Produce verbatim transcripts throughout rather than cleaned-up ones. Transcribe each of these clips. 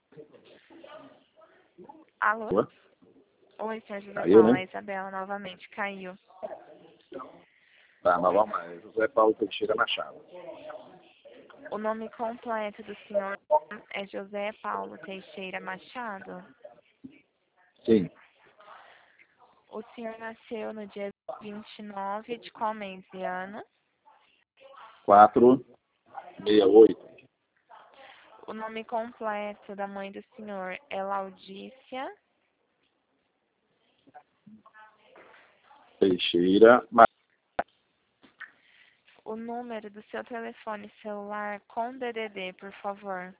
Alô? Boa. Oi, senhor José Caiu, Paulo, né? é Isabela novamente, caiu. Tá, mas vamos lá. José Paulo Teixeira Machado. O nome completo do senhor é José Paulo Teixeira Machado. Sim. O senhor nasceu no dia vinte e nove de qual mês e ano? quatro sessenta e oito. O nome completo da mãe do senhor é Laudícia. Teixeira Machado. O número do seu telefone celular com D D D, por favor.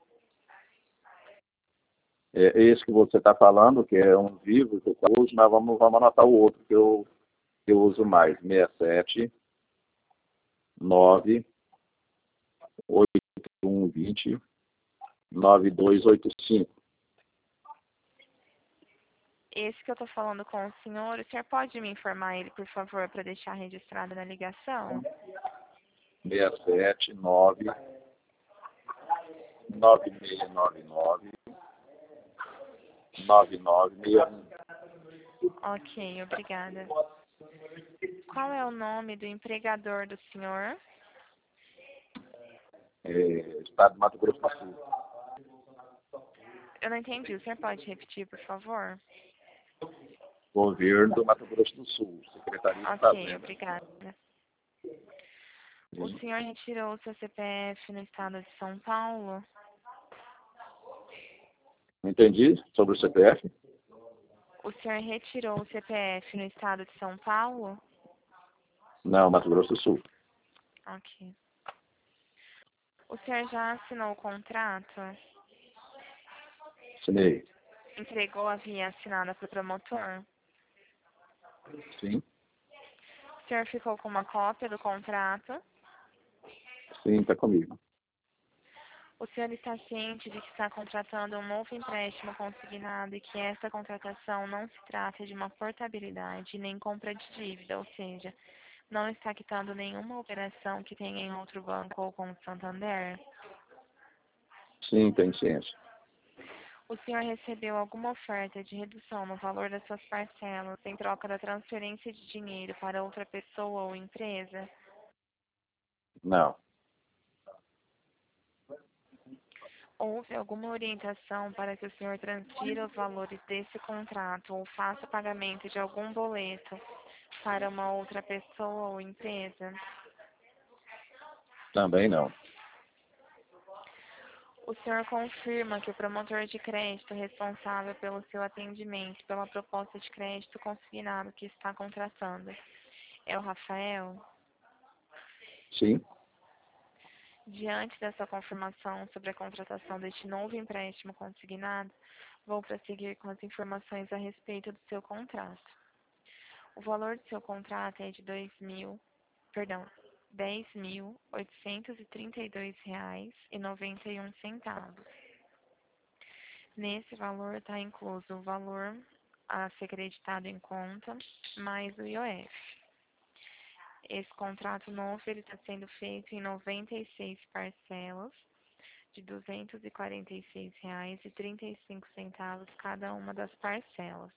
É esse que você está falando, que é um vivo que eu uso, mas vamos, vamos anotar o outro que eu, que eu uso mais. seis sete nove oito um dois nove dois oito cinco. Esse que eu tô falando com o senhor, o senhor pode me informar ele, por favor, para deixar registrado na ligação? seis sete nove nove seis nove nove nove nove seis um. Ok, obrigada. Qual é o nome do empregador do senhor? É, Estado de Mato Grosso do Sul. Eu não entendi, o senhor pode repetir, por favor? Governo do Mato Grosso do Sul, Secretaria de Ok, Fazenda. obrigada. O Sim. senhor retirou o seu C P F no estado de São Paulo? Não entendi sobre o C P F? O senhor retirou o C P F no estado de São Paulo? Não, Mato Grosso do Sul. Ok. O senhor já assinou o contrato? Assinei. Entregou a via assinada para o promotor? Sim. O senhor ficou com uma cópia do contrato? Sim, está comigo. O senhor está ciente de que está contratando um novo empréstimo consignado e que esta contratação não se trata de uma portabilidade nem compra de dívida, ou seja, não está quitando nenhuma operação que tenha em outro banco ou com o Santander? Sim, tem ciência. O senhor recebeu alguma oferta de redução no valor das suas parcelas em troca da transferência de dinheiro para outra pessoa ou empresa? Não. Houve alguma orientação para que o senhor transfira os valores desse contrato ou faça pagamento de algum boleto para uma outra pessoa ou empresa? Também não. O senhor confirma que o promotor de crédito responsável pelo seu atendimento pela proposta de crédito consignado que está contratando é o Rafael? Sim. Diante dessa confirmação sobre a contratação deste novo empréstimo consignado, vou prosseguir com as informações a respeito do seu contrato. O valor do seu contrato é de dois mil, perdão, dez mil oitocentos e trinta e dois reais e noventa e um centavos. Nesse valor está incluso o valor a ser creditado em conta, mais o I O F. Esse contrato novo ele está sendo feito em noventa e seis parcelas de duzentos e quarenta e seis reais e trinta e cinco centavos cada uma das parcelas.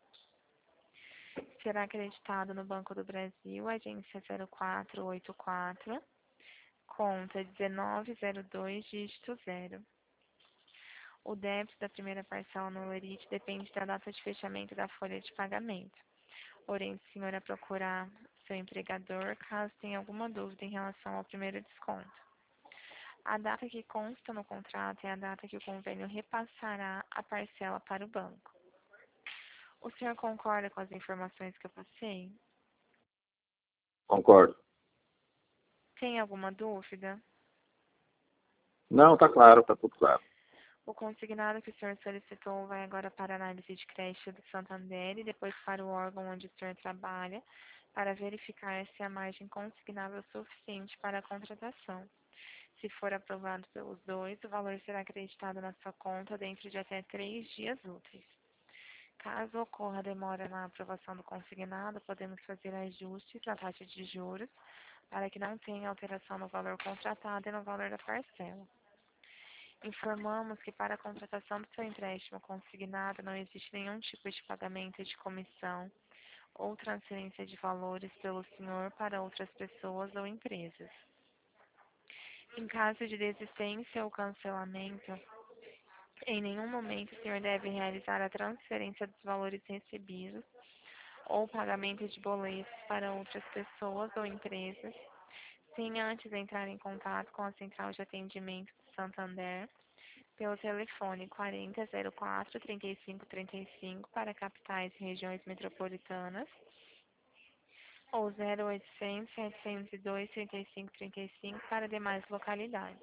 Será acreditado no Banco do Brasil, agência zero quatro oito quatro, conta dezenove zero dois, dígito zero. O débito da primeira parcela no Lerite depende da data de fechamento da folha de pagamento. Porém, o senhor a procurar seu empregador caso tenha alguma dúvida em relação ao primeiro desconto. A data que consta no contrato é a data que o convênio repassará a parcela para o banco. O senhor concorda com as informações que eu passei? Concordo. Tem alguma dúvida? Não, está claro, está tudo claro. O consignado que o senhor solicitou vai agora para a análise de crédito do Santander e depois para o órgão onde o senhor trabalha para verificar se a margem consignável é suficiente para a contratação. Se for aprovado pelos dois, o valor será acreditado na sua conta dentro de até três dias úteis. Caso ocorra demora na aprovação do consignado, podemos fazer ajustes na taxa de juros para que não tenha alteração no valor contratado e no valor da parcela. Informamos que para a contratação do seu empréstimo consignado não existe nenhum tipo de pagamento de comissão ou transferência de valores pelo senhor para outras pessoas ou empresas. Em caso de desistência ou cancelamento, em nenhum momento o senhor deve realizar a transferência dos valores recebidos ou pagamento de boletos para outras pessoas ou empresas, sem antes entrar em contato com a Central de Atendimento do Santander pelo telefone quarenta, zero quatro, trinta e cinco, trinta e cinco para capitais e regiões metropolitanas ou zero oitocentos, setecentos e dois, trinta e cinco, trinta e cinco para demais localidades.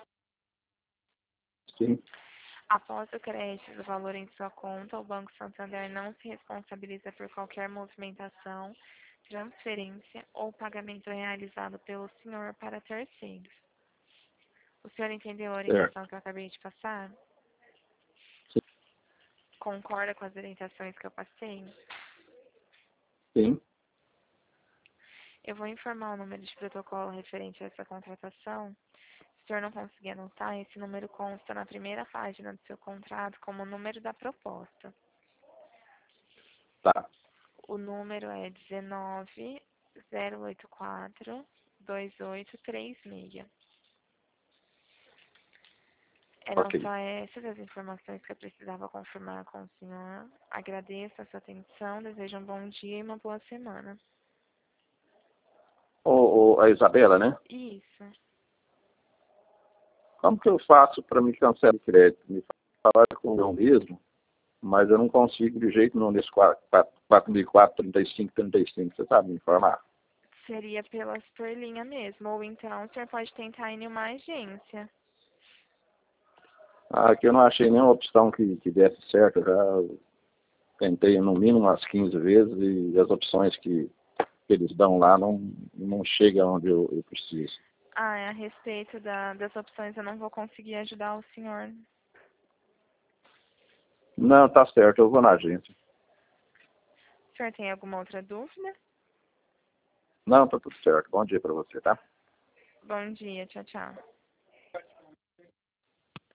Sim. Após o crédito do valor em sua conta, o Banco Santander não se responsabiliza por qualquer movimentação, transferência ou pagamento realizado pelo senhor para terceiros. O senhor entendeu a orientação Certo. que eu acabei de passar? Sim. Concorda com as orientações que eu passei? Sim. Eu vou informar o número de protocolo referente a essa contratação. Se o senhor não conseguir anotar, esse número consta na primeira página do seu contrato como o número da proposta. Tá. O número é dezenove, zero oito quatro, dois oito três seis. Eram Ok. só essas as informações que eu precisava confirmar com o senhor. Agradeço a sua atenção, desejo um bom dia e uma boa semana. Ô, ô, a Isabela, né? Isso. Como que eu faço para me cancelar o crédito? Me falaram com eu mesmo, mas eu não consigo de jeito nenhum nesse quatro mil e quatro, trinta e cinco, trinta e cinco. Você sabe me informar? Seria pela Superlinha mesmo, ou então o senhor pode tentar ir em uma agência. Ah, aqui eu não achei nenhuma opção que, que desse certo. Eu já tentei no mínimo umas quinze vezes e as opções que, que eles dão lá não, não chegam onde eu, eu preciso. Ah, é a respeito da, das opções eu não vou conseguir ajudar o senhor. Não, tá certo, eu vou na agência. O senhor tem alguma outra dúvida? Não, tá tudo certo. Bom dia para você, tá? Bom dia, tchau, tchau.